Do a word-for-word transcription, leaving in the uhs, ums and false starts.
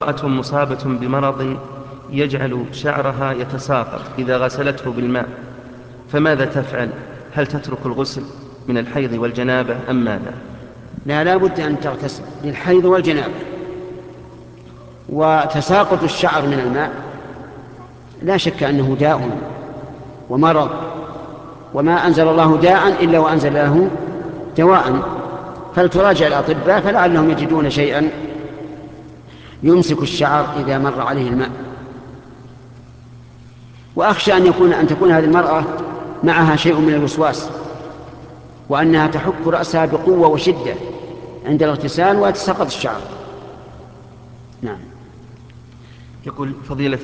امرأة مصابة بمرض يجعل شعرها يتساقط إذا غسلته بالماء، فماذا تفعل؟ هل تترك الغسل من الحيض والجنابة أم ماذا؟ لا لا بد أن تغتسل للحيض والجنابة. وتساقط الشعر من الماء لا شك أنه داء ومرض، وما أنزل الله داء إلا وأنزل له دواء، فلتراجع الأطباء فلعلهم يجدون شيئا يمسك الشعر إذا مر عليه الماء. وأخشى أن يكون أن تكون هذه المرأة معها شيء من الوسواس، وأنها تحك رأسها بقوة وشدة عند الاغتسال ويتساقط الشعر. نعم. يقول فضيلة